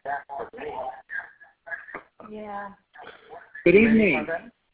Yeah. Good evening.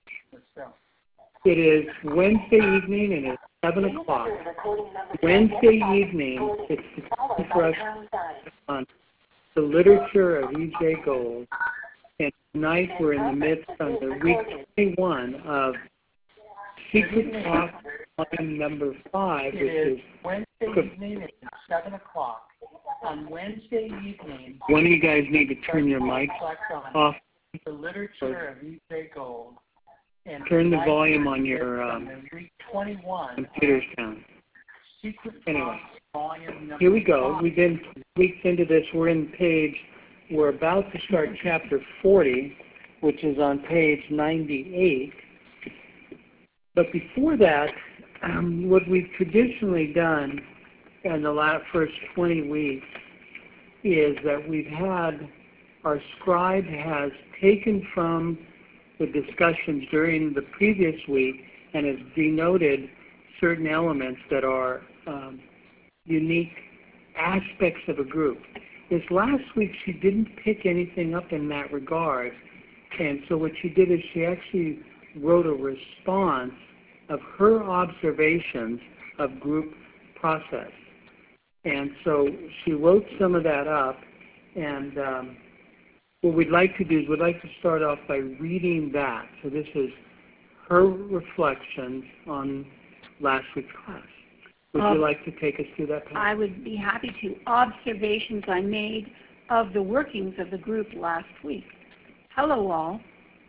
It is Wednesday evening and it's 7 o'clock. Wednesday evening, it's time for us on the literature of E.J. Gold. And tonight we're in the midst of the week 21 of Secret Talk volume number 5, which is Wednesday evening at 7 o'clock. On Wednesday evening, one of you guys need to turn your mics off. The literature of E.J. Gold. And turn the volume on your week 21 computers down. Secret Anyway, volume number here we go. 5. We've been weeks into this. We're about to start chapter 40, which is on page 98. But before that, what we've traditionally done in the first 20 weeks is that we've had, our scribe has taken from the discussions during the previous week and has denoted certain elements that are unique aspects of a group. This last week she didn't pick anything up in that regard, and so what she did is she actually wrote a response of her observations of group process. And so she wrote some of that up, and what we'd like to do is we'd like to start off by reading that. So this is her reflections on last week's class. Would you like to take us through that, Pam? I would be happy to. Observations I made of the workings of the group last week. Hello, all.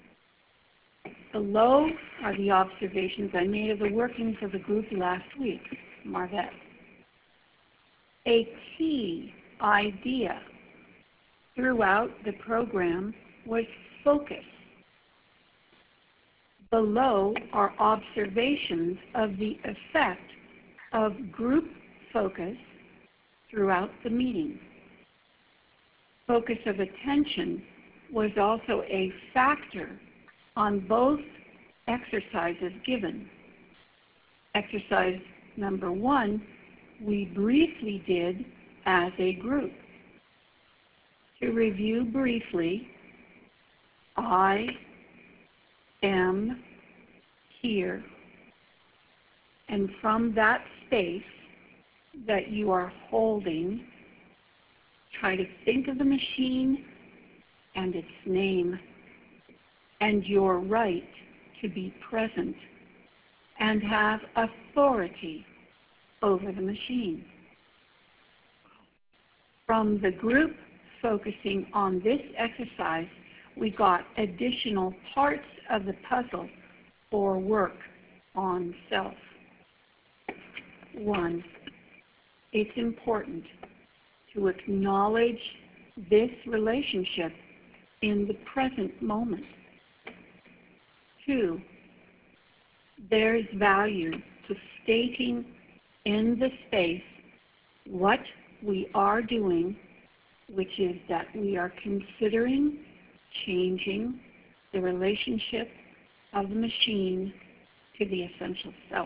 Below are the observations I made of the workings of the group last week. Marvette. A key idea throughout the program was focus. Below are observations of the effect of group focus throughout the meeting. Focus of attention was also a factor on both exercises given. Exercise number 1, we briefly did as a group. To review briefly, I am here. And from that space that you are holding, try to think of the machine and its name and your right to be present and have authority over the machine. From the group focusing on this exercise, we got additional parts of the puzzle for work on self. 1, it's important to acknowledge this relationship in the present moment. 2, there's value to stating in the space what we are doing, which is that we are considering changing the relationship of the machine to the essential self.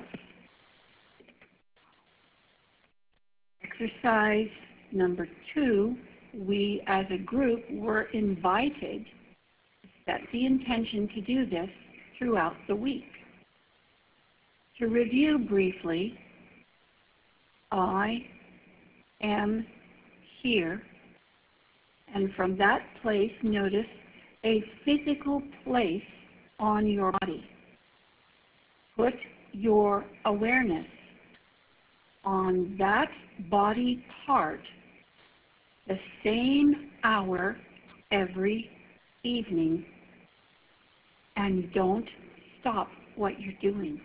Exercise number 2, we as a group were invited to set the intention to do this throughout the week. To review briefly, I am here, and from that place notice a physical place on your body. Put your awareness on that body part the same hour every evening, and don't stop what you're doing.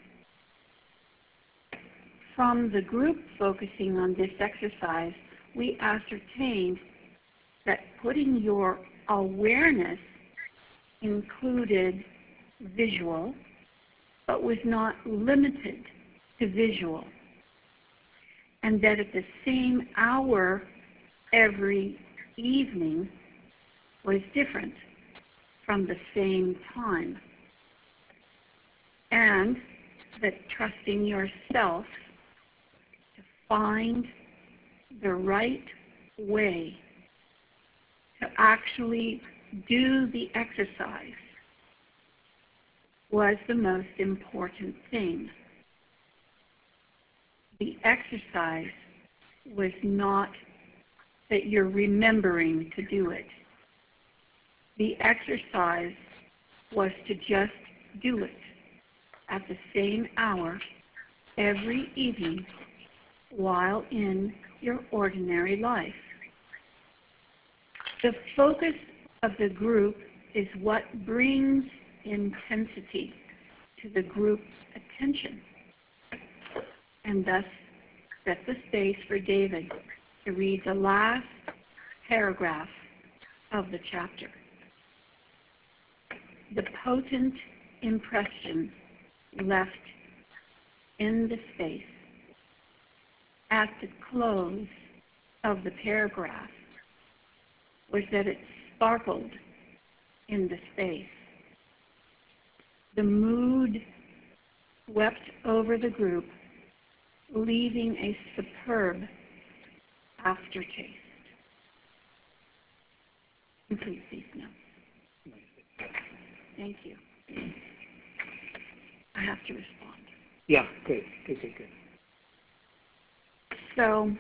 From the group focusing on this exercise, we ascertained that putting your awareness included visual, but was not limited to visual. And that at the same hour every evening was different from the same time. And that trusting yourself to find the right way to actually do the exercise was the most important thing. The exercise was not that you're remembering to do it. The exercise was to just do it at the same hour every evening while in your ordinary life. The focus of the group is what brings intensity to the group's attention, and thus set the space for David to read the last paragraph of the chapter. The potent impression left in the space at the close of the paragraph was that it sparkled in the space. The mood swept over the group, leaving a superb aftertaste. Complete these notes. Thank you. I have to respond. Yeah, good. So,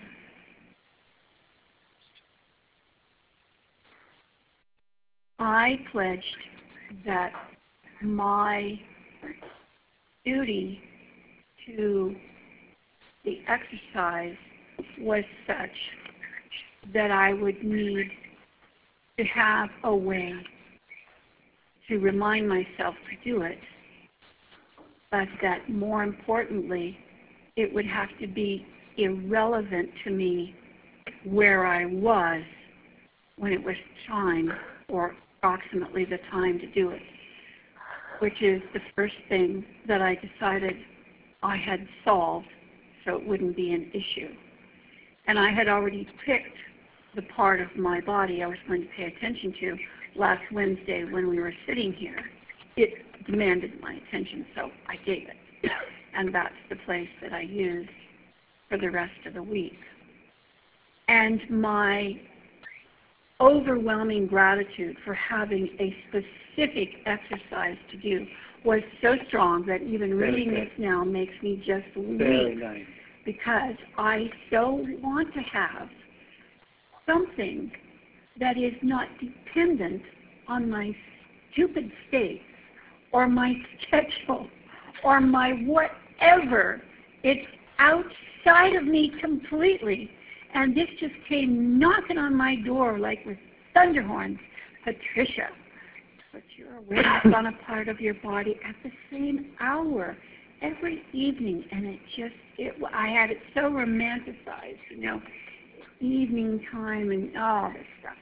I pledged that my duty to the exercise was such that I would need to have a way to remind myself to do it, but that more importantly, it would have to be irrelevant to me where I was when it was time, or approximately the time to do it, which is the first thing that I decided I had solved so it wouldn't be an issue. And I had already picked the part of my body I was going to pay attention to last Wednesday when we were sitting here. It demanded my attention, so I gave it. And that's the place that I used for the rest of the week. And my overwhelming gratitude for having a specific exercise to do was so strong that even reading this now makes me just weep. Nice. Because I so want to have something that is not dependent on my stupid state or my schedule or my whatever. It's outside of me completely. And this just came knocking on my door like with thunder horns. Patricia, put your awareness on a part of your body at the same hour every evening. And I had it so romanticized, evening time and all this stuff.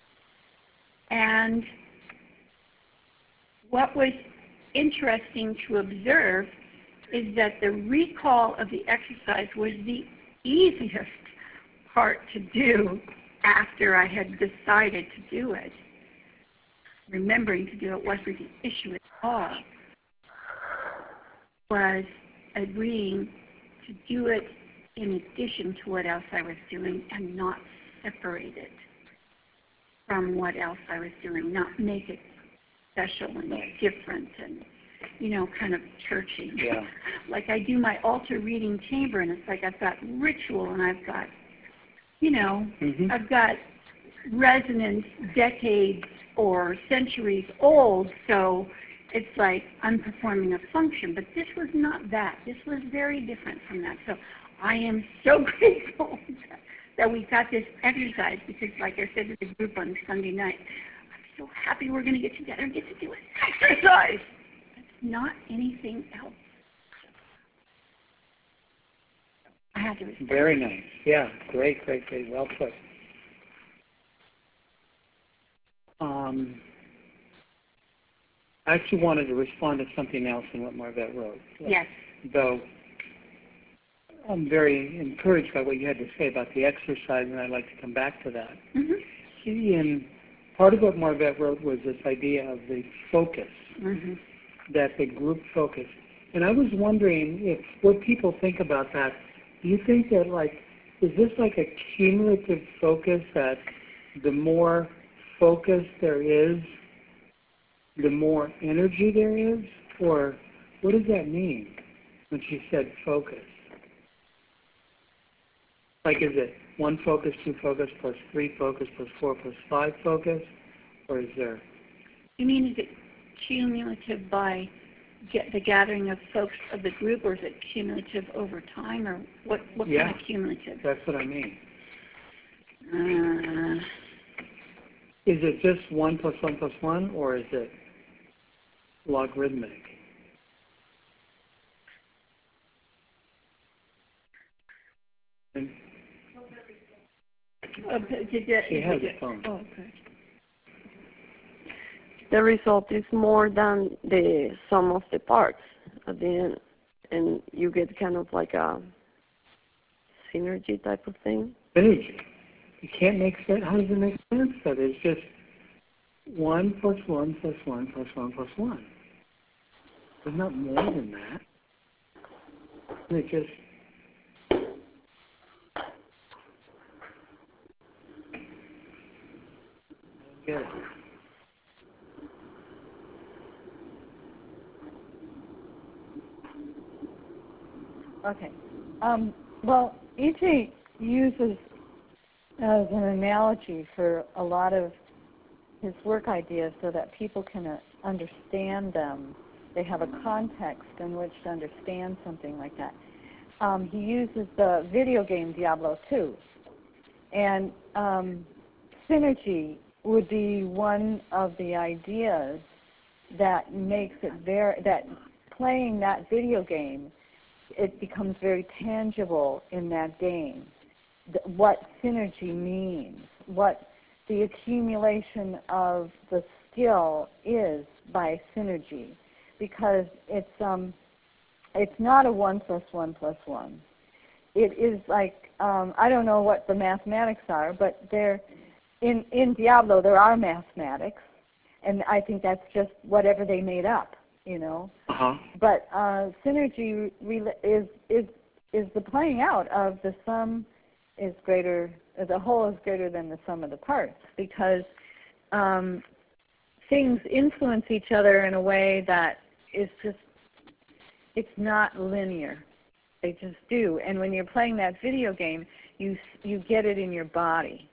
And what was interesting to observe is that the recall of the exercise was the easiest part to do after I had decided to do it. Remembering to do it wasn't the issue at all. Was agreeing to do it in addition to what else I was doing and not separate it from what else I was doing, not make it special and different and, kind of churchy. Yeah. Like I do my altar reading chamber, and it's like I've got ritual and I've got, I've got resonance decades or centuries old, so it's like I'm performing a function. But this was not that. This was very different from that. So I am so grateful that we got this exercise because, like I said to the group on Sunday night, I'm so happy we're going to get together and get to do an exercise. It's not anything else. I had to respect. Very nice. Yeah, great. Well put. I actually wanted to respond to something else in what Marvette wrote. Yes. Though I'm very encouraged by what you had to say about the exercise, and I'd like to come back to that. And part of what Marvette wrote was this idea of the focus, that the group focus. And I was wondering if what people think about that, do you think that, is this like a cumulative focus that the more focus there is, the more energy there is? Or what does that mean when she said focus? Like, is it 1 focus, 2 focus, plus 3 focus, plus 4, plus 5 focus? Or is there... You mean, is it cumulative by the gathering of folks of the group, or is it cumulative over time, or what kind of cumulative? That's what I mean. Uh, Is it just 1 plus 1 plus 1, or is it logarithmic? And she has a phone. Oh, okay. The result is more than the sum of the parts at the end, and you get kind of like a synergy type of thing. Synergy. You can't make sense. How does it make sense? That it's just 1 plus 1 plus 1 plus 1 plus 1. There's not more than that. And it just... I don't get it. Okay. Well, E.J. uses as an analogy for a lot of his work ideas so that people can understand them. They have a context in which to understand something like that. He uses the video game Diablo 2. And synergy would be one of the ideas that makes it that playing that video game, it becomes very tangible in that game, what synergy means, what the accumulation of the skill is by synergy, because it's not a 1 plus 1 plus 1. It is like, I don't know what the mathematics are, but in Diablo there are mathematics, and I think that's just whatever they made up, you know. But synergy is the playing out of the sum is greater, the whole is greater than the sum of the parts, because things influence each other in a way that is just, it's not linear. They just do. And when you're playing that video game, you get it in your body.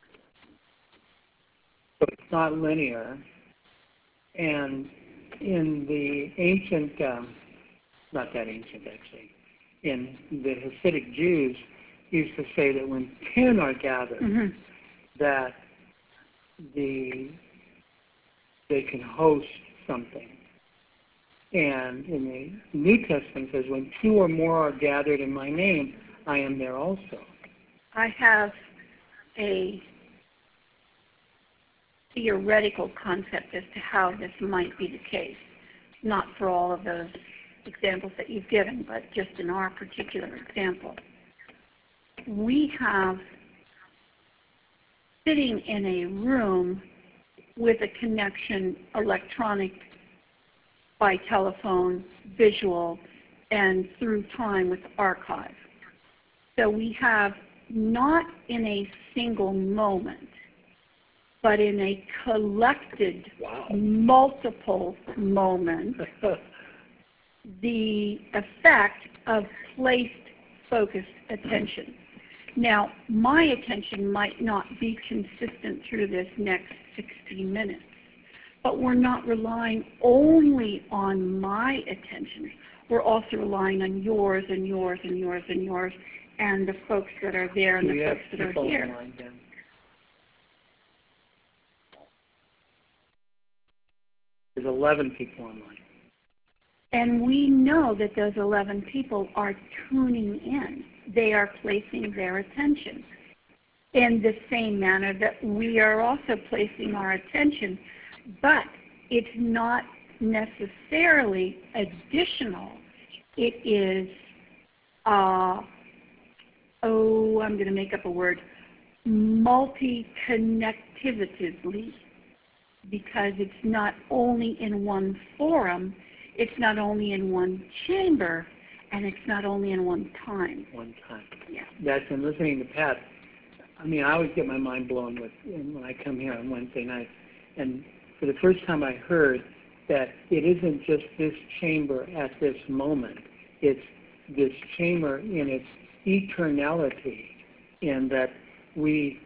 So it's not linear. And in the ancient, not that ancient actually, in the Hasidic Jews used to say that when 10 are gathered, that they can host something. And in the New Testament it says, when 2 or more are gathered in my name, I am there also. I have a theoretical concept as to how this might be the case. Not for all of those examples that you've given, but just in our particular example. We have, sitting in a room with a connection, electronic, by telephone, visual, and through time with archive. So we have, not in a single moment, but in a collected multiple moments, the effect of placed focused attention. Now, my attention might not be consistent through this next 60 minutes, but we're not relying only on my attention. We're also relying on yours and yours and yours and yours, and the folks that are there and the folks that are here. There's 11 people online. And we know that those 11 people are tuning in. They are placing their attention in the same manner that we are also placing our attention. But it's not necessarily additional. It is, I'm going to make up a word, multi-connectivitively, because it's not only in one forum, it's not only in one chamber, and it's not only in one time. One time. Yeah. That's in listening to Pat. I mean, I always get my mind blown when I come here on Wednesday night. And for the first time I heard that it isn't just this chamber at this moment. It's this chamber in its eternality, and that in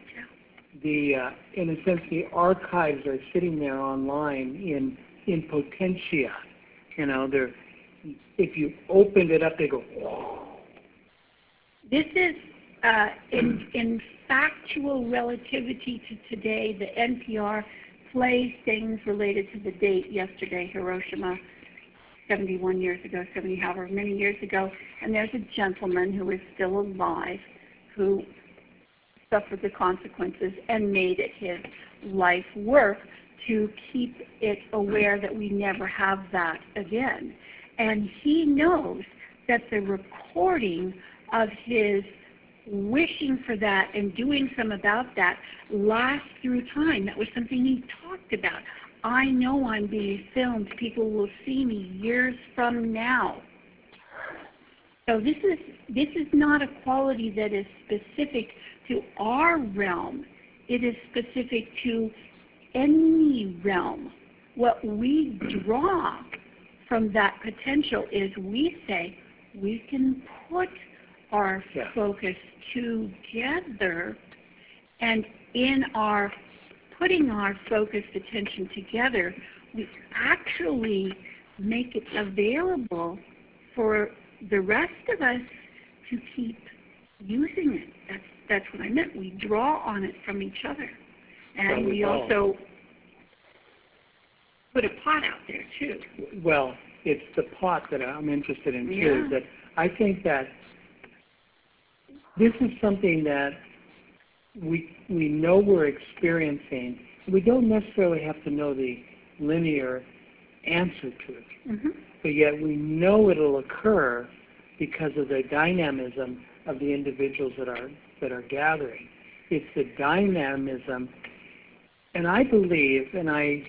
a sense, the archives are sitting there online in potentia. You know, if you opened it up, they go, whoa. This is in factual relativity to today. The NPR plays things related to the date yesterday, Hiroshima, 71 years ago, 70 however many years ago, and there's a gentleman who is still alive who suffered the consequences and made it his life work to keep it aware that we never have that again. And he knows that the recording of his wishing for that and doing some about that lasts through time. That was something he talked about. I know I'm being filmed. People will see me years from now. So this is not a quality that is specific to our realm. It is specific to any realm. What we draw from that potential is we say we can put our focus together, and in our putting our focused attention together, we actually make it available for the rest of us to keep using it. That's what I meant. We draw on it from each other. And we also put a pot out there, too. Well, it's the pot that I'm interested in, too. That I think that this is something that we know we're experiencing. We don't necessarily have to know the linear answer to it. Mm-hmm. But yet we know it'll occur because of the dynamism of the individuals that are gathering. It's the dynamism, and I believe, and I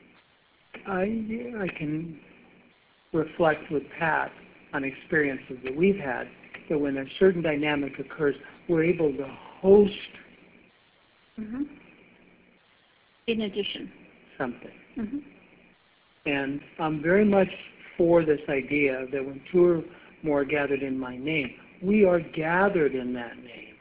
can reflect with Pat on experiences that we've had, that when a certain dynamic occurs, we're able to host mm-hmm. in addition something. Mm-hmm. And I'm very much for this idea that when two or more are gathered in my name, we are gathered in that name.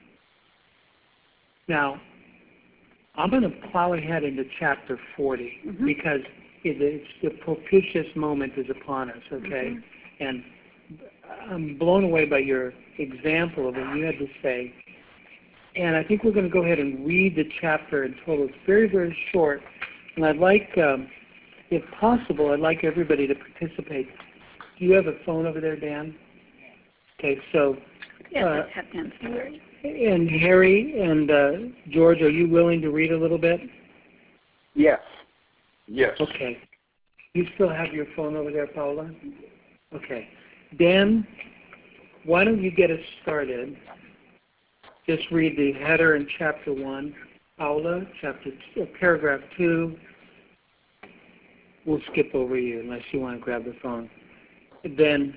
Now, I'm going to plow ahead into chapter 40 mm-hmm. because it's the propitious moment is upon us, okay? Mm-hmm. And I'm blown away by your example of what you had to say. And I think we're going to go ahead and read the chapter in total. It's very, very short. And I'd like, if possible, I'd like everybody to participate. Do you have a phone over there, Dan? Okay, so... Yes, let's have Dan's phone. And Harry and George, are you willing to read a little bit? Yes. Yes. Okay. You still have your phone over there, Paula? Okay. Dan, why don't you get us started? Just read the header in chapter 1. Paula, paragraph 2. We'll skip over you unless you want to grab the phone. Then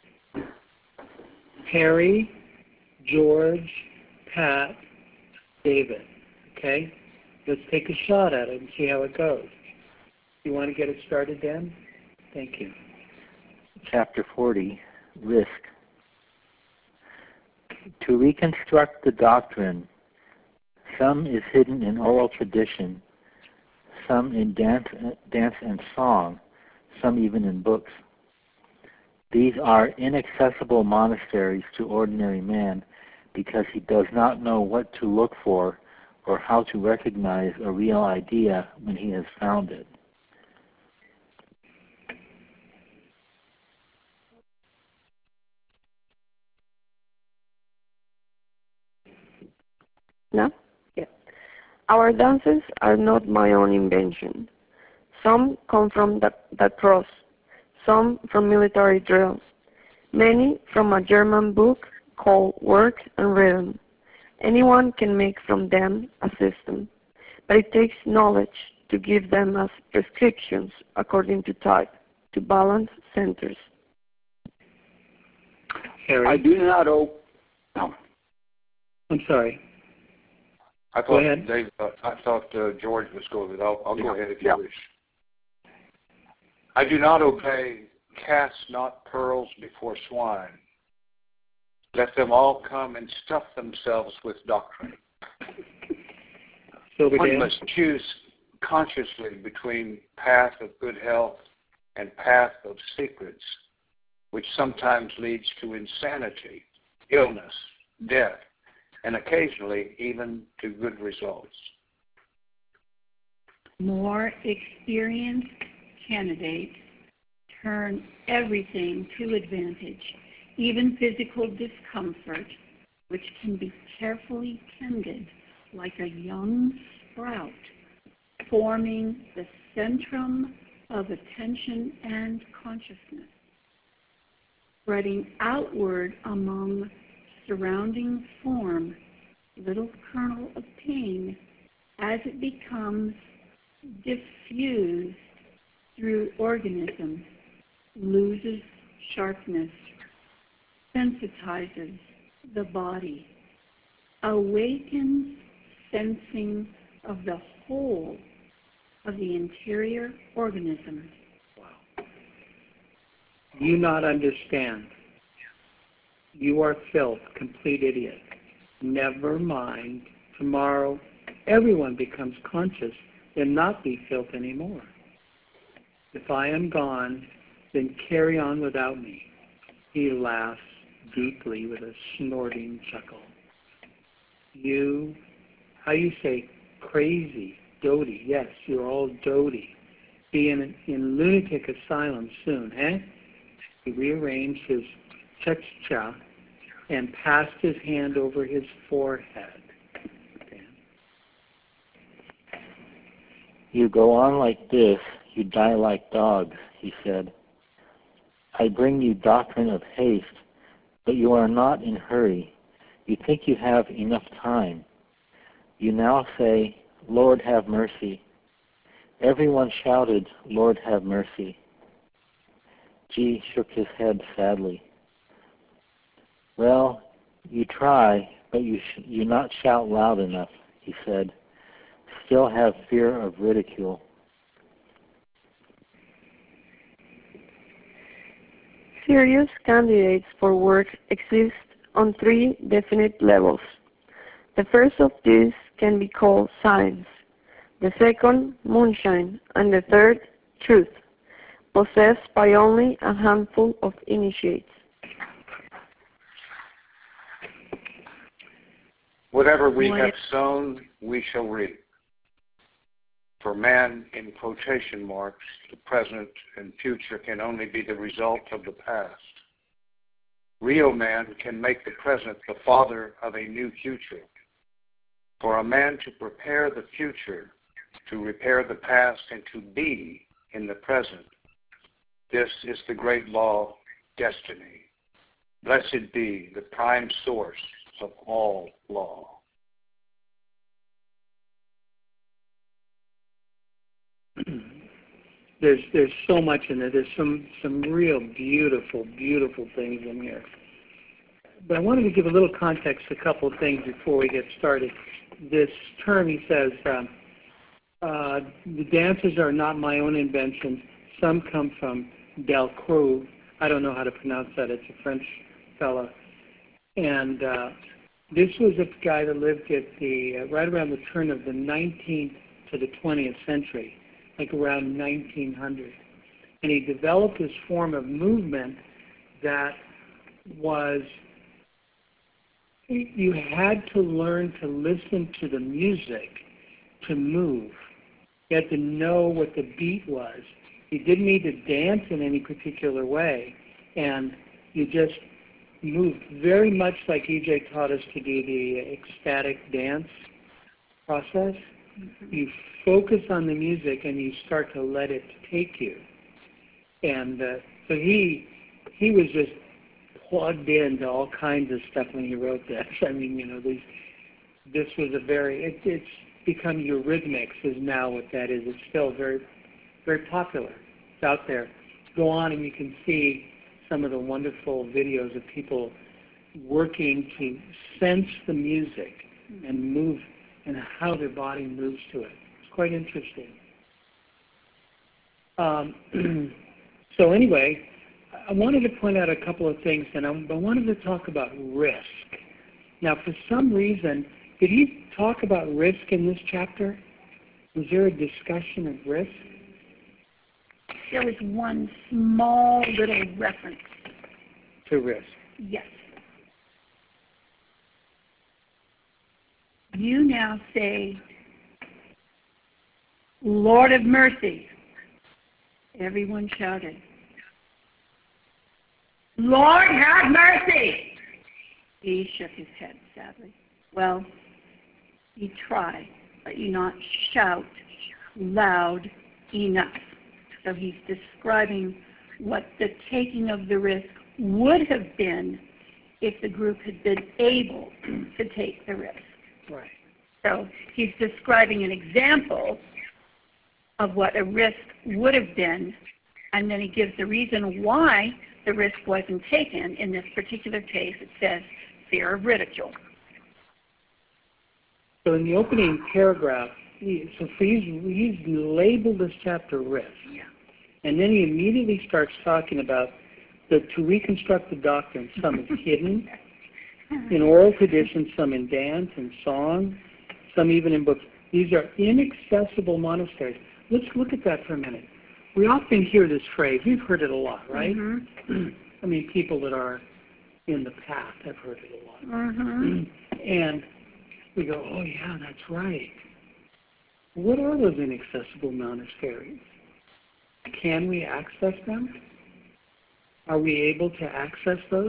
Harry, George, Pat, David. Okay? Let's take a shot at it and see how it goes. You want to get it started, Dan? Thank you. Chapter 40, Risk. To reconstruct the doctrine, some is hidden in oral tradition, some in dance and song, some even in books. These are inaccessible monasteries to ordinary man because he does not know what to look for or how to recognize a real idea when he has found it. No? Yeah. Our dances are not my own invention. Some come from the cross, some from military drills, many from a German book called Work and Rhythm. Anyone can make from them a system, but it takes knowledge to give them as prescriptions according to type, to balance centers. Harry? I do not I'm sorry. I thought Go ahead. Dave, I thought George was going with it. I'll go ahead if you wish. I do not obey. Cast not pearls before swine. Let them all come and stuff themselves with doctrine. One must choose consciously between path of good health and path of secrets, which sometimes leads to insanity, illness, death, and occasionally even to good results. More experienced candidates turn everything to advantage, even physical discomfort, which can be carefully tended like a young sprout, forming the centrum of attention and consciousness, spreading outward among surrounding form, little kernel of pain, as it becomes diffused through organism, loses sharpness, sensitizes the body, awakens sensing of the whole of the interior organism. Wow. You not understand. You are filth, complete idiot. Never mind. Tomorrow, everyone becomes conscious and not be filth anymore. If I am gone, then carry on without me. He laughs deeply with a snorting chuckle. You, how you say, crazy, doty. Yes, you're all doty. Be in lunatic asylum soon, eh? He rearranged his cha-cha and passed his hand over his forehead. You go on like this, you die like dogs, he said. I bring you doctrine of haste, but you are not in hurry. You think you have enough time. You now say, Lord have mercy. Everyone shouted, Lord have mercy. G shook his head sadly. Well, you try, but you not shout loud enough, he said. Still have fear of ridicule. Serious candidates for work exist on 3 definite levels. The first of these can be called science, the second, moonshine, and the third, truth, possessed by only a handful of initiates. Whatever we have sown, we shall reap. For man, in quotation marks, the present and future can only be the result of the past. Real man can make the present the father of a new future. For a man to prepare the future, to repair the past, and to be in the present, this is the great law, destiny. Blessed be the prime source of all law. There's so much in it. There's some real beautiful things in here. But I wanted to give a little context to a couple of things before we get started. This term, he says, the dances are not my own invention. Some come from Delacroix. I don't know how to pronounce that. It's a French fellow. And this was a guy that lived at the right around the turn of the 19th to the 20th century, like around 1900. And he developed this form of movement that was, you had to learn to listen to the music to move. You had to know what the beat was. You didn't need to dance in any particular way. And you just moved very much like EJ taught us to do the ecstatic dance process. You focus on the music and you start to let it take you. And so he was just plugged into all kinds of stuff when he wrote this. I mean, this was a very, it's become Eurythmics is now what that is. It's still very, very popular. It's out there. Go on and you can see some of the wonderful videos of people working to sense the music and move and how their body moves to it. It's quite interesting. So anyway, I wanted to point out a couple of things, and I wanted to talk about risk. Now, for some reason, did he talk about risk in this chapter? Was there a discussion of risk? There was one small little reference. To risk. Yes. You now say, Lord of mercy. Everyone shouted, Lord have mercy. He shook his head sadly. Well, you try, but you not shout loud enough. So he's describing what the taking of the risk would have been if the group had been able to take the risk. Right. So he's describing an example of what a risk would have been, and then he gives the reason why the risk wasn't taken. In this particular case, it says fear of ridicule. So in the opening paragraph, he's labeled this chapter risk. Yeah. And then he immediately starts talking about to reconstruct the doctrine. Some is hidden in oral tradition, some in dance and song, some even in books. These are inaccessible monasteries. Let's look at that for a minute. We often hear this phrase. We've heard it a lot, right? Mm-hmm. I mean, people that are in the path have heard it a lot. Mm-hmm. And we go, oh, yeah, that's right. What are those inaccessible monasteries? Can we access them? Are we able to access those?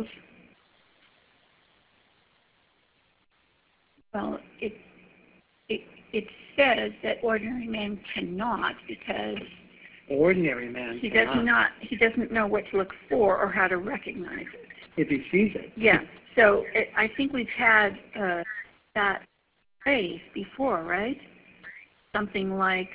Well, it says that ordinary man cannot, because Ordinary man he cannot. he doesn't know what to look for or how to recognize it. If he sees it. Yeah. So I think we've had that phrase before, right? Something like,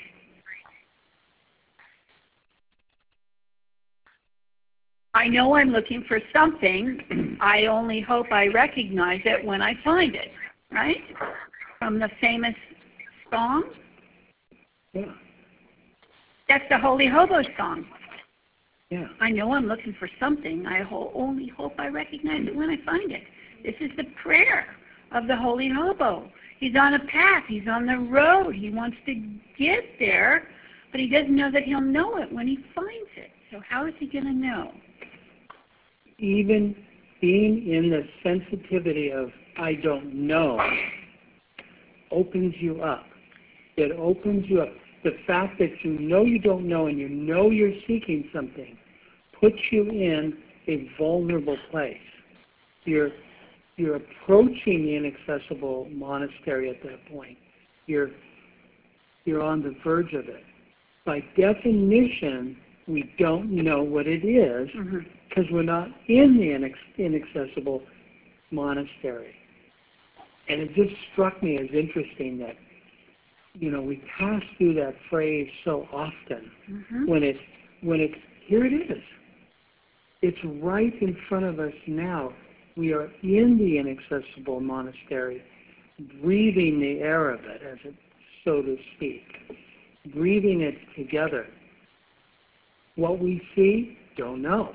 I know I'm looking for something. I only hope I recognize it when I find it, right? From the famous song. Yeah. That's the Holy Hobo song. Yeah. I know I'm looking for something. I only hope I recognize it when I find it. This is the prayer of the Holy Hobo. He's on a path. He's on the road. He wants to get there, but he doesn't know that he'll know it when he finds it. So how is he going to know? Even being in the sensitivity of I don't know opens you up. It opens you up. The fact that you know you don't know and you know you're seeking something puts you in a vulnerable place. You're approaching the inaccessible monastery at that point. You're on the verge of it. By definition, we don't know what it is because we're not in the inaccessible monastery. And it just struck me as interesting that, we pass through that phrase so often when it's here it is. It's right in front of us now. We are in the inaccessible monastery, breathing the air of it, as it so to speak, breathing it together. What we see, don't know.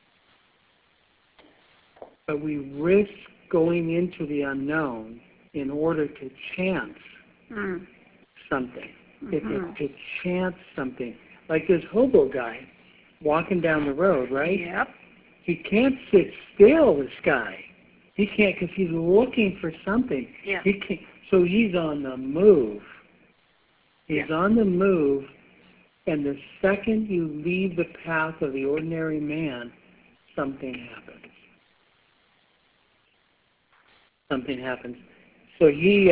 But we risk going into the unknown in order to chance something. To chance something. Like this hobo guy walking down the road, right? Yep. He can't sit still, this guy. He can't because he's looking for something. Yeah. He can't, so he's on the move. He's on the move, and the second you leave the path of the ordinary man, something happens. Something happens. So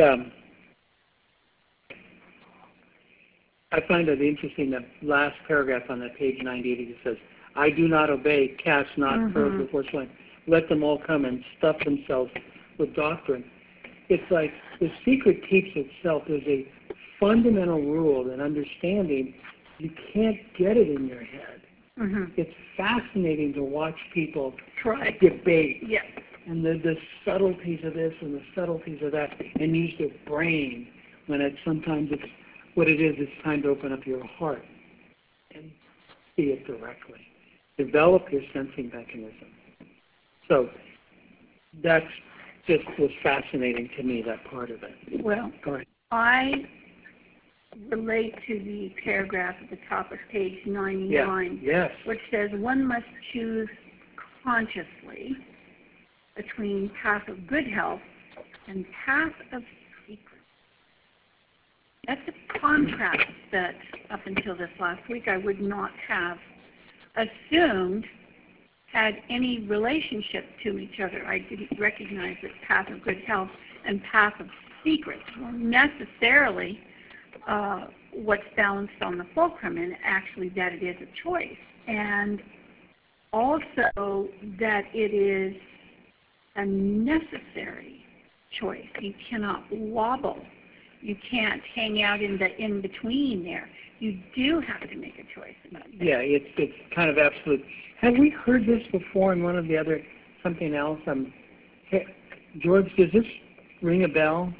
I find it interesting, that last paragraph on that page 98, it says, I do not obey, cast not pearls before swine. Let them all come and stuff themselves with doctrine. It's like the secret keeps itself. There's a fundamental rule and understanding. You can't get it in your head. It's fascinating to watch people debate. And the subtleties of this and the subtleties of that, and use their brain. when sometimes it's what it is. It's time to open up your heart and see it directly. Develop your sensing mechanism. So that's just was fascinating to me, that part of it. Well, Go ahead. I relate to the paragraph at the top of page 99, Yes. which says one must choose consciously between path of good health and path of secret. That's a contrast that up until this last week I would not have assumed had any relationship to each other. I didn't recognize that path of good health and path of secret were necessarily what's balanced on the fulcrum, and actually that it is a choice. And also that it is a necessary choice. You cannot wobble. You can't hang out in the in-between there. You do have to make a choice about that. Yeah, it's kind of absolute. Have we heard this before in one of the other, something else? Hey, George, does this ring a bell?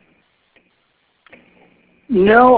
No,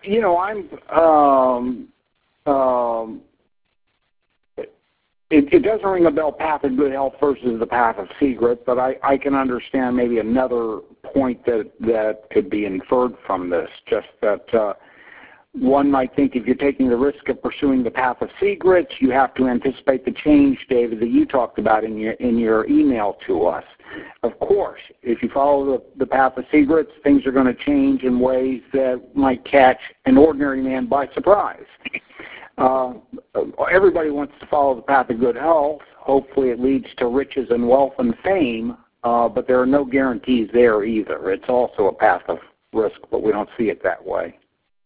it doesn't ring a bell, path of good health versus the path of secret, but I can understand maybe another point that could be inferred from this, just that one might think if you're taking the risk of pursuing the path of secrets, you have to anticipate the change, David, that you talked about in your email to us. Of course, if you follow the path of secrets, things are going to change in ways that might catch an ordinary man by surprise. Everybody wants to follow the path of good health. Hopefully it leads to riches and wealth and fame, but there are no guarantees there either. It's also a path of risk, but we don't see it that way.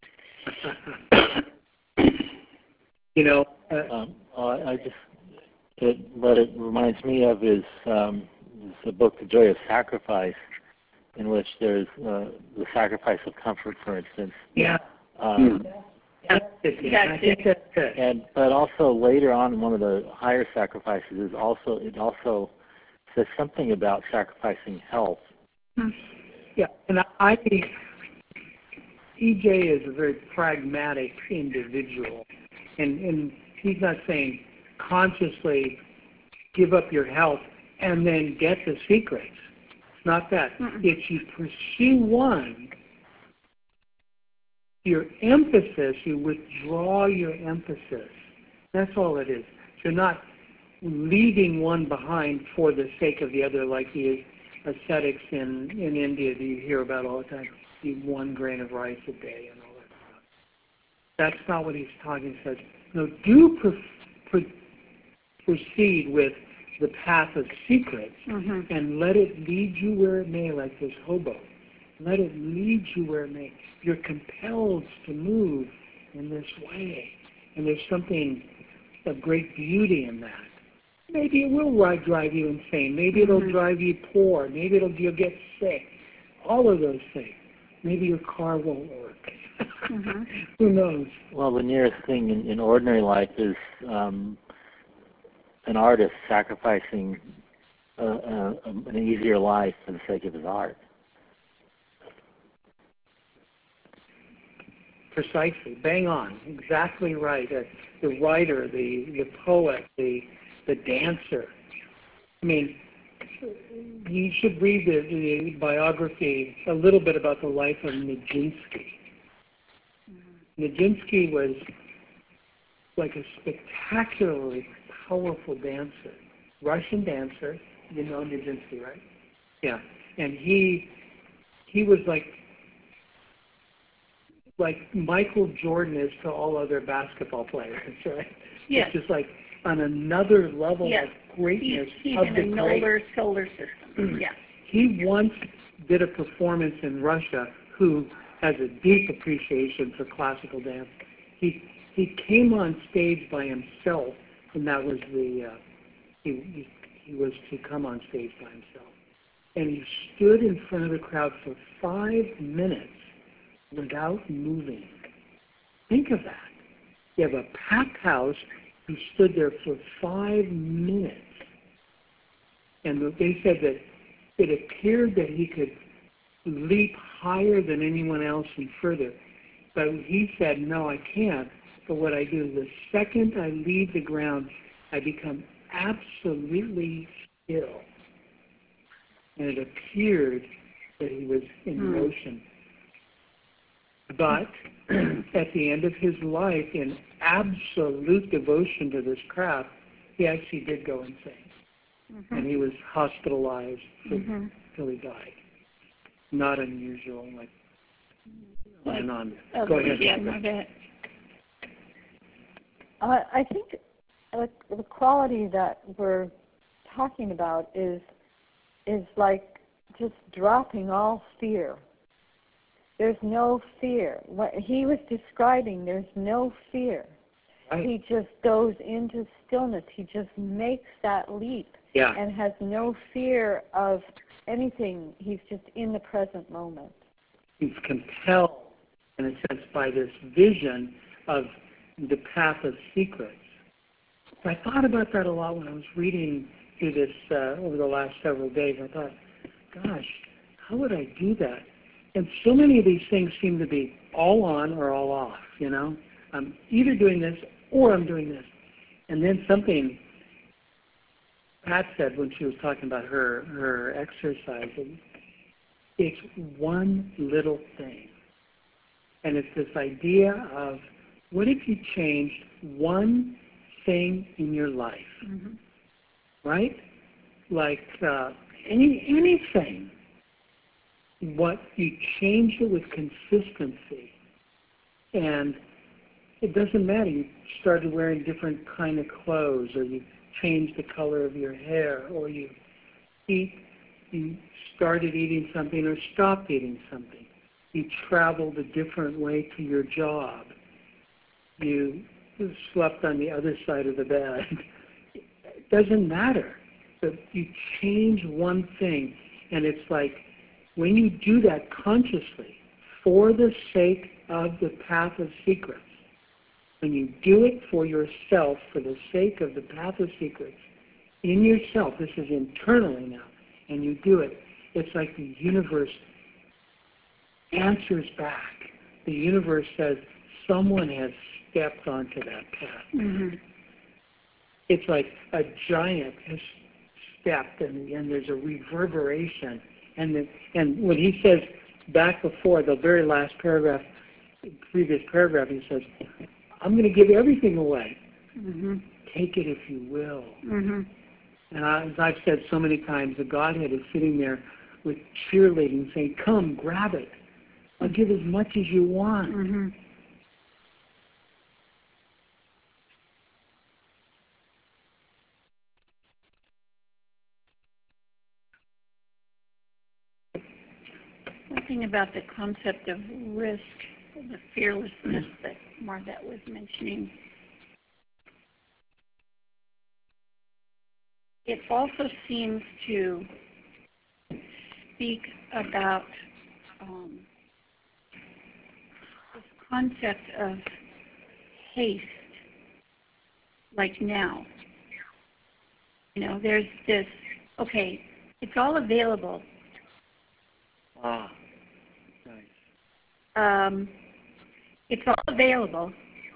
What it reminds me of is the book The Joy of Sacrifice, in which there's the sacrifice of comfort, for instance. Yeah. But also later on, in one of the higher sacrifices it also says something about sacrificing health. Yeah, and I think EJ is a very pragmatic individual, and he's not saying consciously give up your health and then get the secrets. It's not that. If you pursue one, your emphasis, you withdraw your emphasis. That's all it is. You're not leaving one behind for the sake of the other, like the ascetics in India that you hear about all the time. Eat 1 grain of rice a day and all that stuff. That's not what he's talking. He says, no, do proceed with the path of secrets and let it lead you where it may, like this hobo. Let it lead you where it may. You're compelled to move in this way. And there's something of great beauty in that. Maybe it will drive you insane. Maybe it'll drive you poor. Maybe you'll get sick. All of those things. Maybe your car won't work. Who knows? Well, the nearest thing in ordinary life is an artist sacrificing an easier life for the sake of his art. Precisely. Bang on. Exactly right. The writer, the poet, the dancer. I mean, you should read the biography, a little bit about the life of Nijinsky. Nijinsky was like a spectacularly powerful dancer, Russian dancer. You know Nijinsky, right? Yeah. And he was like Michael Jordan is to all other basketball players, right? Yes. It's just like on another level of greatness He's of in the another solar system. Yeah. He once did a performance in Russia. Who has a deep appreciation for classical dance? He came on stage by himself, and that was he was to come on stage by himself, and he stood in front of the crowd for 5 minutes without moving. Think of that. You have a packed house. He stood there for 5 minutes. And they said that it appeared that he could leap higher than anyone else and further. But he said, no, I can't. But what I do is the second I leave the ground, I become absolutely still. And it appeared that he was in motion. But at the end of his life, in absolute devotion to this craft, he actually did go insane. And he was hospitalized till he died. Not unusual, like went on. Go ahead. Yeah, I think the quality that we're talking about is like just dropping all fear. There's no fear. What he was describing, there's no fear. Right. He just goes into stillness. He just makes that leap and has no fear of anything. He's just in the present moment. He's compelled, in a sense, by this vision of the path of secrets. I thought about that a lot when I was reading through this over the last several days. I thought, gosh, how would I do that? And so many of these things seem to be all on or all off, you know. I'm either doing this or I'm doing this. And then something Pat said when she was talking about her exercising, it's one little thing. And it's this idea of, what if you changed one thing in your life, right? Like anything. What you changed it with consistency, and it doesn't matter. You started wearing different kind of clothes, or you changed the color of your hair, or you started eating something or stopped eating something. You traveled a different way to your job. You slept on the other side of the bed. It doesn't matter. But you change one thing, and it's like, when you do that consciously, for the sake of the path of secrets, when you do it for yourself, for the sake of the path of secrets, in yourself, this is internally now, and you do it, it's like the universe answers back. The universe says, someone has stepped onto that path. It's like a giant has stepped, and there's a reverberation. And when he says back before, the very last paragraph, previous paragraph, he says, I'm going to give everything away. Take it if you will. And as I've said so many times, the Godhead is sitting there with cheerleading, saying, come, grab it. I'll give as much as you want. Something about the concept of risk, the fearlessness that Marvette was mentioning. It also seems to speak about this concept of haste, like now. You know, there's this, okay, it's all available. Ah, nice. It's all available.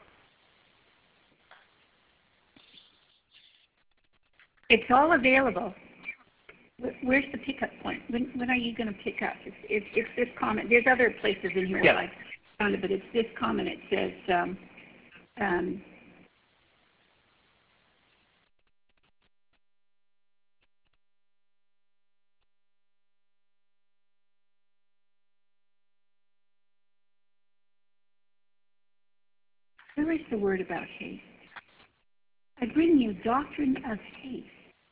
It's all available. Where's the pickup point? When are you going to pick up? It's this comment. There's other places in here where I found it, but it's this comment. It says, where is the word about haste? I bring you doctrine of haste,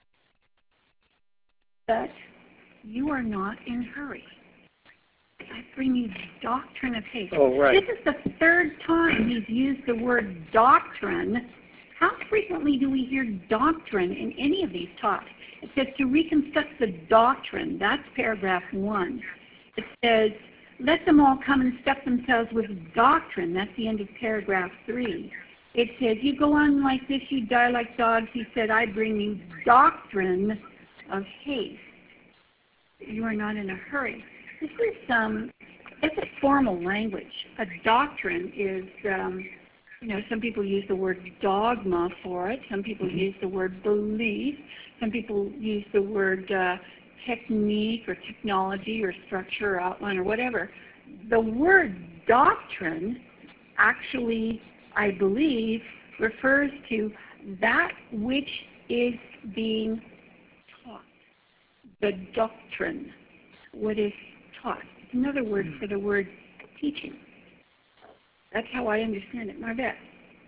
but you are not in hurry. I bring you doctrine of haste. Oh, right. This is the third time he's used the word doctrine. How frequently do we hear doctrine in any of these talks? It says to reconstruct the doctrine. That's paragraph 1. It says, let them all come and stuff themselves with doctrine. That's the end of paragraph 3. It says, you go on like this, you die like dogs. He said, I bring you doctrine of haste. You are not in a hurry. This is it's a formal language. A doctrine is, some people use the word dogma for it. Some people use the word belief. Some people use the word technique or technology or structure or outline or whatever. The word doctrine actually, I believe, refers to that which is being taught. The doctrine, what is taught. It's another word for the word teaching. That's how I understand it. My bad.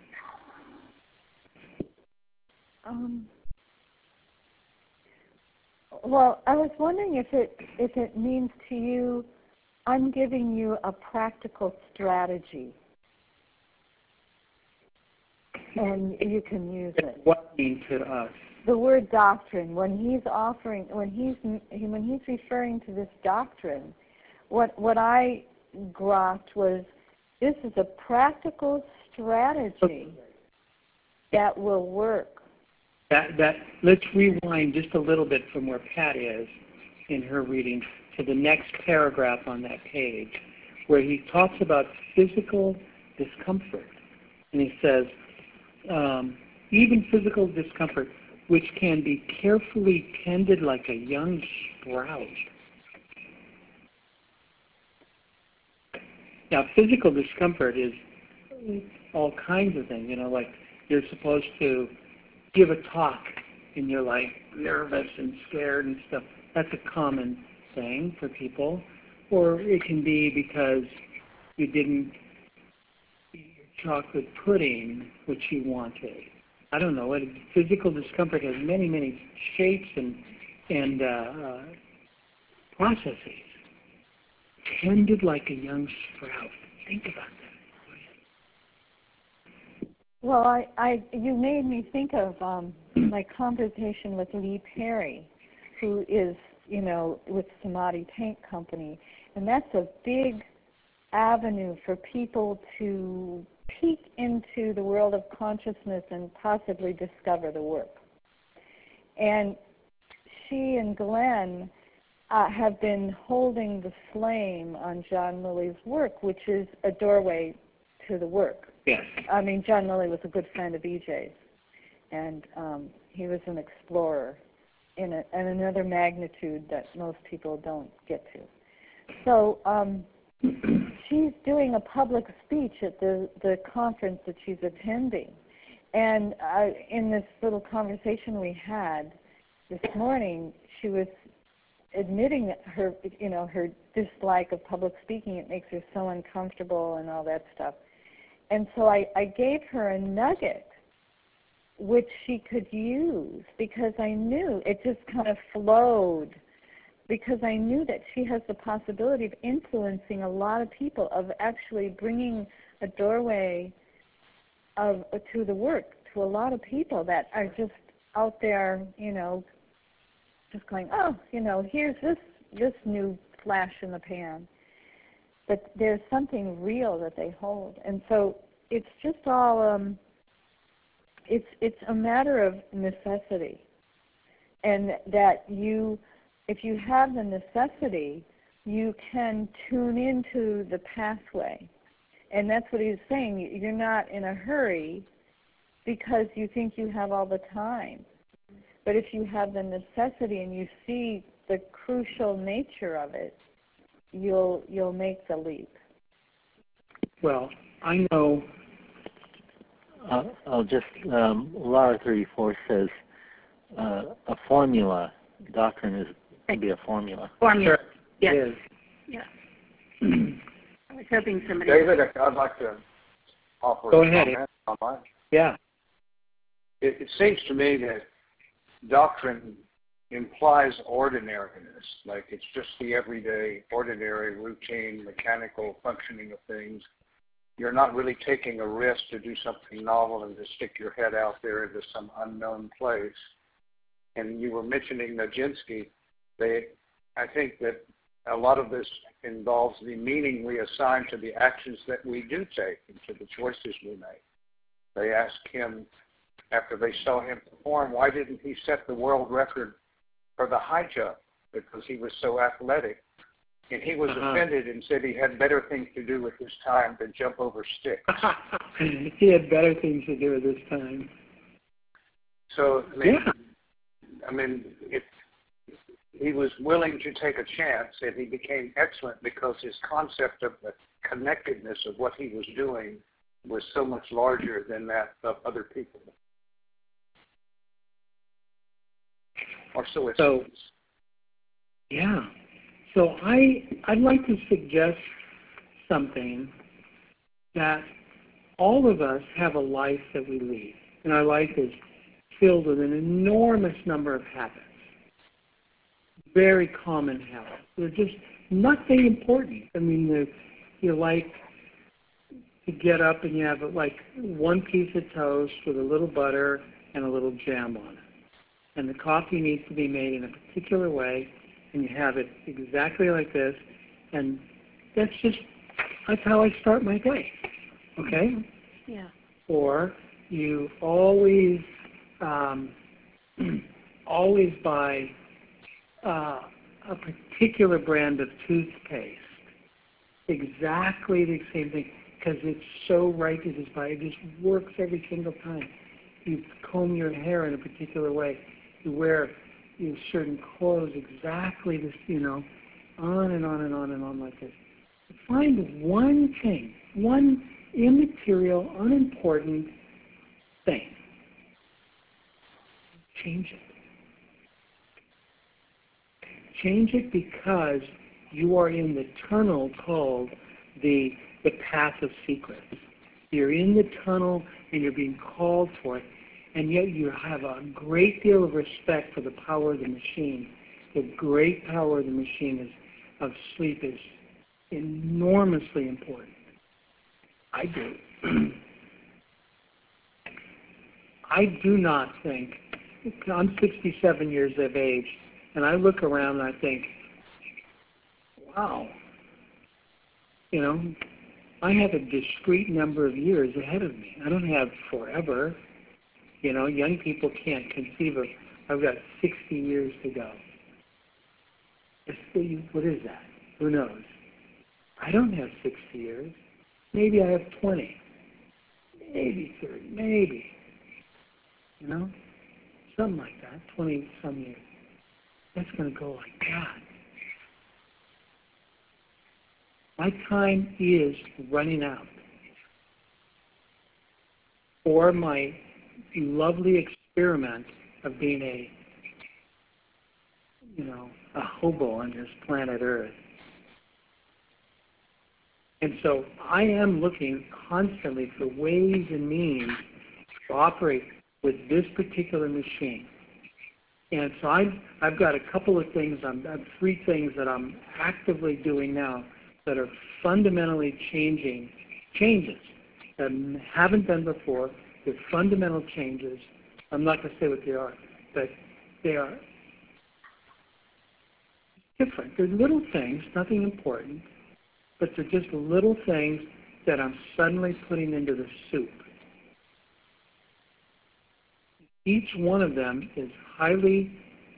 Well, I was wondering if it means to you, I'm giving you a practical strategy, and you can use it. What means to us? The word doctrine. When he's referring to this doctrine, what I grokked was, this is a practical strategy that will work. Let's rewind just a little bit from where Pat is in her reading to the next paragraph on that page, where he talks about physical discomfort. And he says, even physical discomfort, which can be carefully tended like a young sprout. Now, physical discomfort is all kinds of things, like you're supposed to give a talk and you're like nervous and scared and stuff. That's a common thing for people. Or it can be because you didn't eat your chocolate pudding, which you wanted. I don't know. Physical discomfort has many, many shapes and processes. Tended like a young sprout. Think about that. Well, you made me think of my conversation with Lee Perry, who is, with Samadhi Tank Company, and that's a big avenue for people to peek into the world of consciousness and possibly discover the work. And she and Glenn have been holding the flame on John Lilly's work, which is a doorway to the work. Yes. I mean, John Lilly was a good friend of EJ's, and he was an explorer in another magnitude that most people don't get to. So she's doing a public speech at the conference that she's attending. And in this little conversation we had this morning, she was admitting that her dislike of public speaking, it makes her so uncomfortable and all that stuff. And so I gave her a nugget which she could use, because I knew it just kind of flowed, because I knew that she has the possibility of influencing a lot of people, of actually bringing a doorway to the work to a lot of people that are just out there, just going, here's this new flash in the pan. But there's something real that they hold. And so it's just all, it's a matter of necessity. And that if you have the necessity, you can tune into the pathway. And that's what he's saying. You're not in a hurry because you think you have all the time. But if you have the necessity and you see the crucial nature of it, you'll make the leap. Well, I know. I'll just, Laura 34 says, a formula, doctrine can be a formula. Formula. Sure. Yes. It is. Yeah. I was hoping somebody... David, I'd like to offer Go a ahead. comment on mine. Yeah. It seems to me that doctrine implies ordinariness, like it's just the everyday, ordinary, routine, mechanical functioning of things. You're not really taking a risk to do something novel and to stick your head out there into some unknown place. And you were mentioning Nijinsky. I think that a lot of this involves the meaning we assign to the actions that we do take and to the choices we make. They asked him, after they saw him perform, why didn't he set the world record for the high jump? Because he was so athletic. And he was offended and said he had better things to do with his time than jump over sticks. He had better things to do at this time. So, I mean, if he was willing to take a chance, and he became excellent because his concept of the connectedness of what he was doing was so much larger than that of other people. Or so it seems. Yeah. So I'd like to suggest something, that all of us have a life that we lead. And our life is filled with an enormous number of habits, very common habits. They're just nothing important. I mean, you like to get up and you have like one piece of toast with a little butter and a little jam on it. And the coffee needs to be made in a particular way, and you have it exactly like this, and that's how I start my day, okay? Yeah. Or you always buy a particular brand of toothpaste, exactly the same thing, because it's so right to just buy. It just works every single time. You comb your hair in a particular way. You wear certain clothes exactly this, on and on and on and on like this. Find one thing, one immaterial, unimportant thing. Change it. Change it because you are in the tunnel called the path of secrets. You're in the tunnel and you're being called for it. And yet you have a great deal of respect for the power of the machine. The great power of the machine of sleep is enormously important. I do. I do not think, I'm 67 years of age, and I look around and I think, wow, I have a discrete number of years ahead of me. I don't have forever. Young people can't conceive of, I've got 60 years to go. What is that? Who knows? I don't have 60 years. Maybe I have 20. Maybe 30. Maybe. Something like that, 20-some years. That's going to go like that. My time is running out. Or my lovely experiment of being a hobo on this planet Earth. And so I am looking constantly for ways and means to operate with this particular machine. And so I've got a couple of things, I have 3 things that I'm actively doing now that are fundamentally changes that haven't been before. They're fundamental changes. I'm not going to say what they are, but they are different. They're little things, nothing important, but they're just little things that I'm suddenly putting into the soup. Each one of them is highly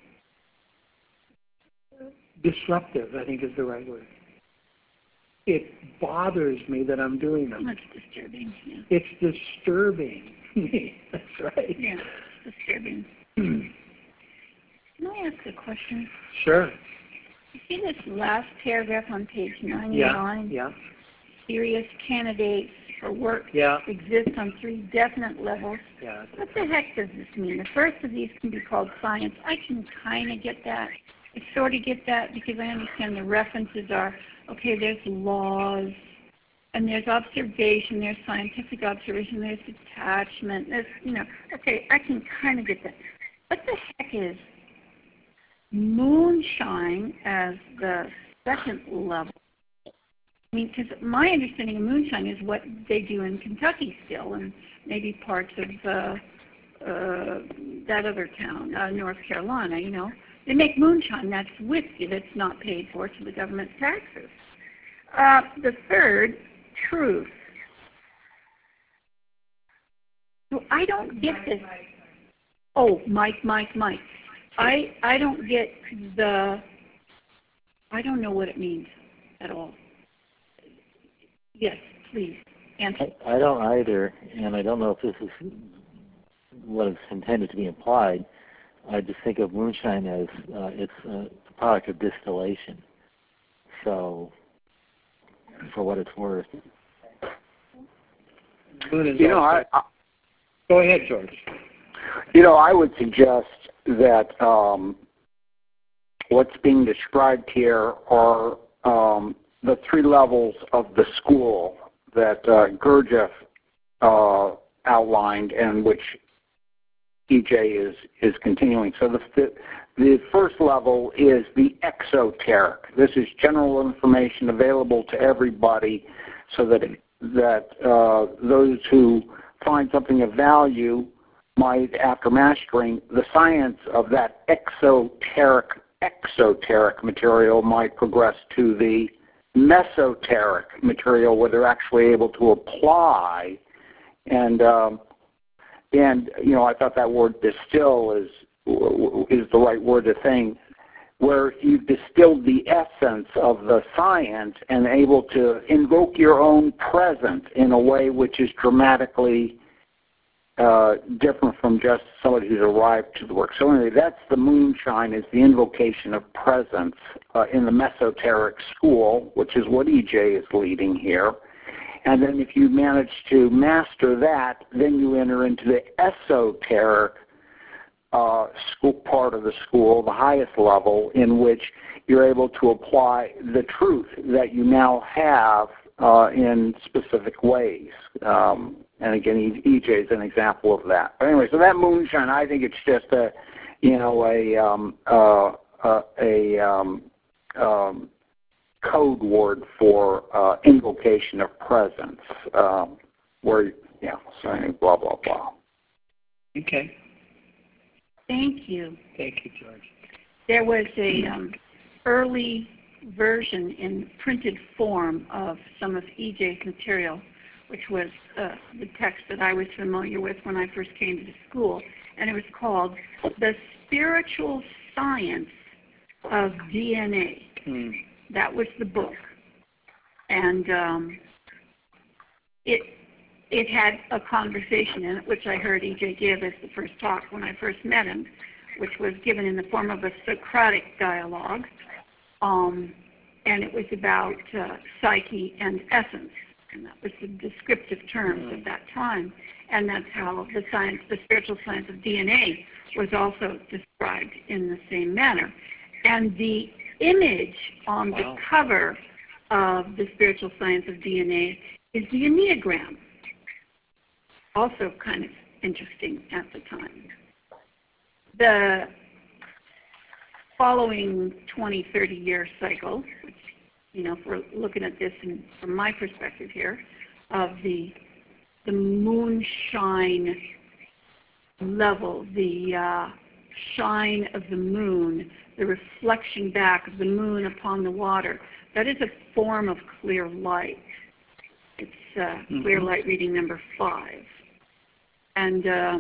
disruptive, I think is the right word. It bothers me that I'm doing them. It's disturbing. Yeah. It's disturbing me. That's right. Yeah, it's disturbing. Can I ask a question? Sure. You see this last paragraph on page 99? Yeah. Serious candidates for work exist on 3 definite levels. Yeah. What the heck does this mean? The first of these can be called science. I can kind of get that. I sort of get that because I understand the references are, okay, there's laws, and there's observation, there's scientific observation, there's detachment, there's, okay, I can kind of get that. What the heck is moonshine as the second level? I mean, because my understanding of moonshine is what they do in Kentucky still, and maybe parts of that other town, North Carolina, They make moonshine, that's whiskey that's not paid for to the government taxes. The third, truth. So I don't get this. Oh, Mike. I don't get the I don't know what it means at all. Yes, please, answer. I don't either, and I don't know if this is what is intended to be implied. I just think of moonshine as it's a product of distillation. So, for what it's worth. Moon is You know, also- Go ahead, George. You know, I would suggest that what's being described here are the three levels of the school that Gurdjieff outlined and which EJ is continuing. So the first level is the exoteric. This is general information available to everybody so that those who find something of value might, after mastering the science of that exoteric material, might progress to the mesoteric material where they're actually able to apply. And you know, I thought that word distill is the right word to think, where you've distilled the essence of the science and able to invoke your own presence in a way which is dramatically different from just somebody who's arrived to the work. So anyway, that's the moonshine, is the invocation of presence in the mesoteric school, which is what EJ is leading here. And then if you manage to master that, then you enter into the esoteric school part of the school, the highest level, in which you're able to apply the truth that you now have in specific ways. And again, EJ is an example of that. But anyway, so that moonshine, I think it's just a code word for invocation of presence, where, saying blah, blah, blah. Okay. Thank you. Thank you, George. There was a early version in printed form of some of EJ's material, which was the text that I was familiar with when I first came to the school, and it was called The Spiritual Science of DNA. That was the book. And it had a conversation in it, which I heard EJ give as the first talk when I first met him, which was given in the form of a Socratic dialogue. And it was about psyche and essence. And that was the descriptive terms at that time. And that's how the spiritual science of DNA was also described in the same manner. And the image on the cover of the spiritual science of DNA is the Enneagram. Also kind of interesting at the time. The following 20, 30-year cycle, which, if we're looking at this from my perspective here, of the moonshine level, the shine of the moon, the reflection back of the moon upon the water, that is a form of clear light. It's clear light reading number 5. And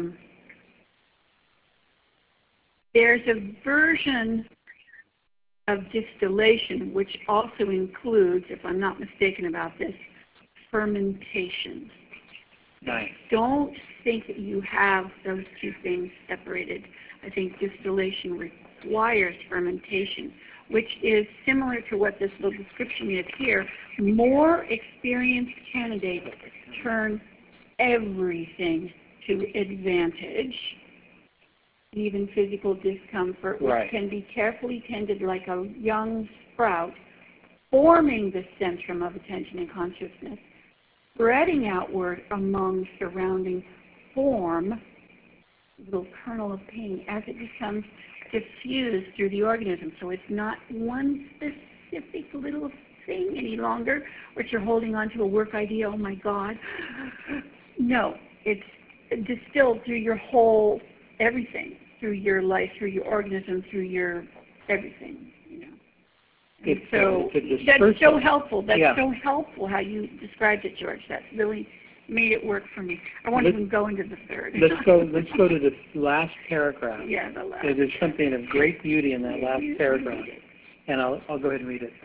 there's a version of distillation which also includes, if I'm not mistaken about this, fermentation. Nice. Don't think that you have those two things separated. I think distillation requires fermentation, which is similar to what this little description is here. More experienced candidates turn everything to advantage, even physical discomfort, which can be carefully tended like a young sprout, forming the centrum of attention and consciousness, spreading outward among surrounding form, little kernel of pain, as it becomes diffused through the organism. So it's not one specific little thing any longer, which you're holding on to a work idea, oh my God. No, it's distilled through your whole everything, through your life, through your organism, through your everything. And so that's so helpful. That's so helpful how you described it, George. That's really made it work for me. I won't even go into the third. Let's go to the last paragraph. Yeah, the last. There's something of great beauty in that last paragraph. And I'll go ahead and read it.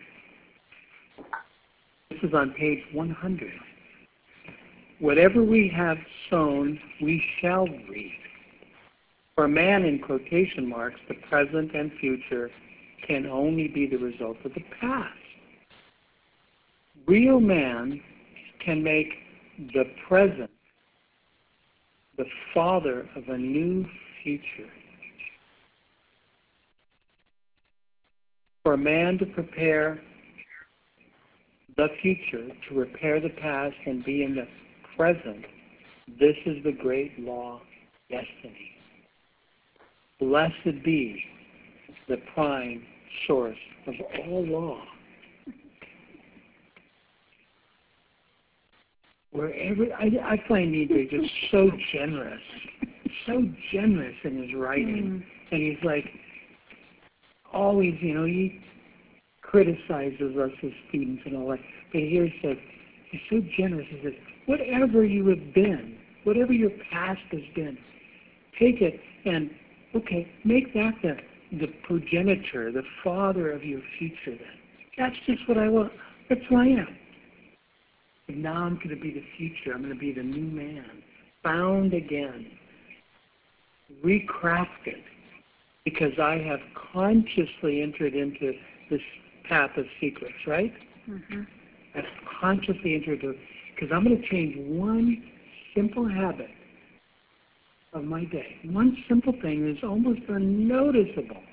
This is on page 100. Whatever we have sown, we shall reap. For man, in quotation marks, the present and future can only be the result of the past. Real man can make the present the father of a new future. For a man to prepare the future, to repair the past and be in the present, this is the great law of destiny. Blessed be the prime source of all law. Wherever I find Nietzsche just so generous in his writing, and he's like always, he criticizes us as students and all that. But here he says, he's so generous. He says, whatever you have been, whatever your past has been, take it and make that the progenitor, the father of your future. Then that's just what I want. That's who I am. And now I'm going to be the future. I'm going to be the new man, found again, recrafted, because I have consciously entered into this path of secrets, right? Mm-hmm. I've consciously entered into it, because I'm going to change one simple habit of my day. One simple thing is almost unnoticeable.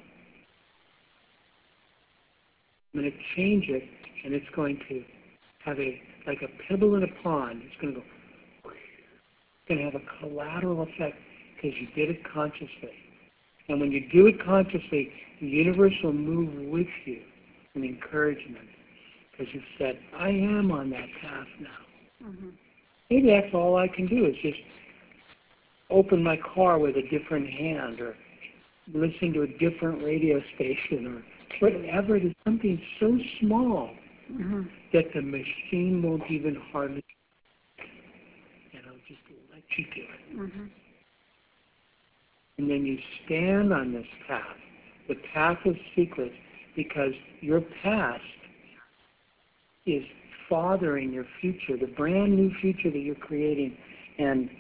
I'm going to change it, and it's going to have like a pebble in a pond. It's going to go. It's going to have a collateral effect because you did it consciously. And when you do it consciously, the universe will move with you in encouragement because you've said, I am on that path now. Mm-hmm. Maybe that's all I can do is just open my car with a different hand or listen to a different radio station or whatever. It is something so small that the machine won't even hardly, it'll just let you do it. Mm-hmm. And then you stand on this path, the path of secrets, because your past is fathering your future, the brand new future that you're creating, and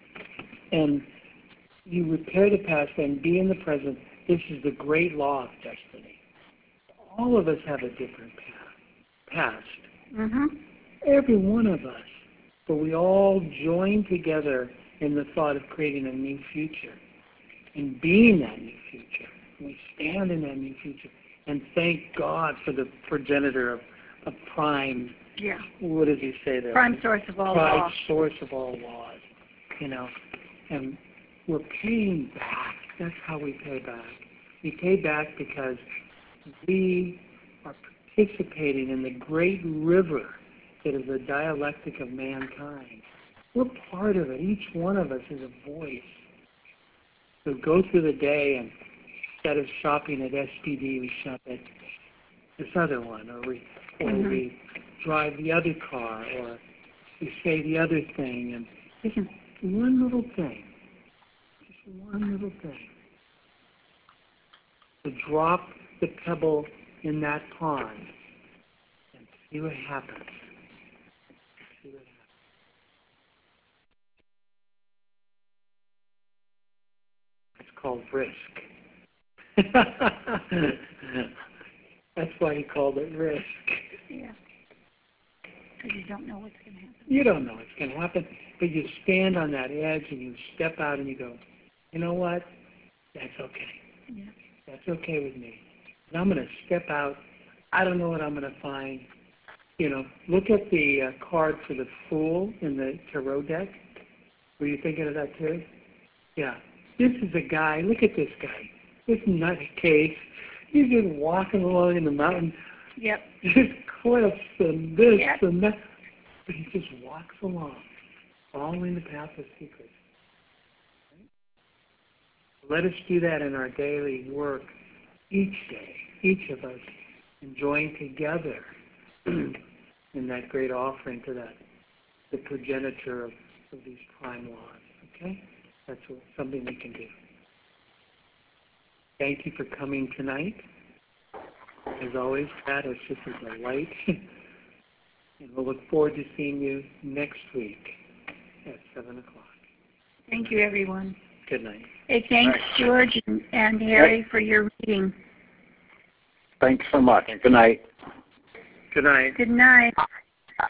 you repair the past and be in the present. This is the great law of destiny. All of us have a different past. Mm-hmm. Every one of us. But we all join together in the thought of creating a new future and being that new future. We stand in that new future and thank God for the progenitor of prime. Yeah. What does he say there? Prime source of all laws. Prime source of all laws. And we're paying back. That's how we pay back. We pay back because we are participating in the great river that is the dialectic of mankind. We're part of it. Each one of us is a voice. So go through the day and instead of shopping at SPD, we shop at this other one, or we drive the other car, or we say the other thing. And just one little thing. Just one little thing. To drop the pebble in that pond and see what happens. See what happens. It's called risk. That's why he called it risk. Yeah. Because you don't know what's going to happen. You don't know what's going to happen, but you stand on that edge and you step out and you go, you know what? That's okay. Yeah. That's okay with me. And I'm going to step out. I don't know what I'm going to find. Look at the card for the Fool in the tarot deck. Were you thinking of that too? Yeah. This is a guy. Look at this guy. This nutcase. He's just walking along in the mountain. Yep. Just cliffs and this and that. But he just walks along, following the path of secrets. Let us do that in our daily work each day, each of us enjoying together in that great offering to the progenitor of these prime laws. Okay? That's something we can do. Thank you for coming tonight. As always, Pat, it's just a delight. And we'll look forward to seeing you next week at 7 o'clock. Thank you, everyone. Good night. Hey, thanks, George and Harry, for your reading. Thanks so much. Good night. Good night. Good night.